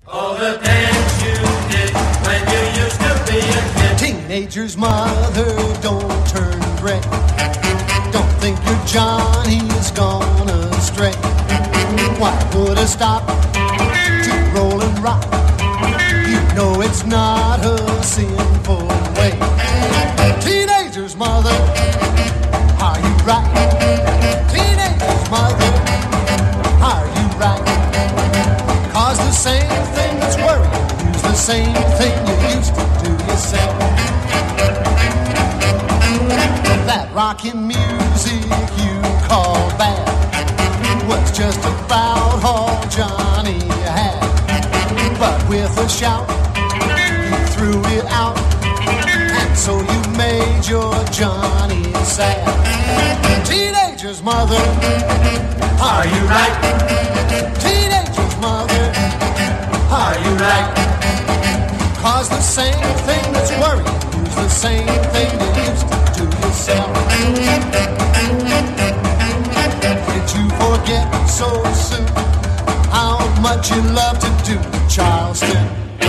All the things you did when you used to be a kid. Teenager's mother, don't turn gray. Don't think your Johnny is gone astray. Why put a stop to roll and rock? You know it's not a sinful way. Teenager's mother, are you right? Teenager's mother, are you right? Cause the same thing that's worrying you's the same thing you used to do yourself. That rockin' music you call bad was just about all Johnny had. But with a shout, you threw it out, and so you made your Johnny sad. Teenager's mother, are you right? Teenager's mother, are you right? Cause the same thing that's worrying you's the same thing you used to do yourself. Did you forget so soon how much you love to do Charleston?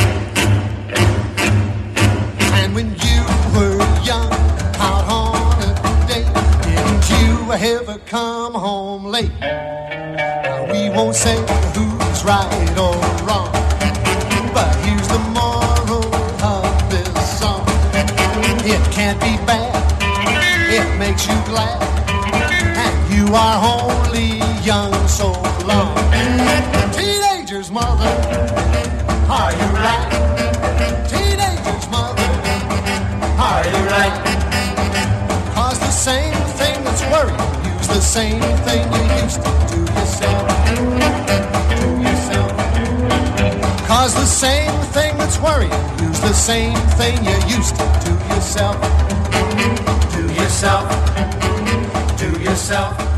And when you were young, out on a date, didn't you ever come home late? Now we won't say who's right or wrong, but here's the moral of this song. It can't be bad, it makes you glad, and you are only young so long. Teenager's mother, are you right? Teenager's mother, are you right? Cause the same thing that's worrying you's the same thing you used to do yourself. Do yourself. Cause the same thing that's worrying you's the same thing you used to do yourself. Do yourself. Do yourself.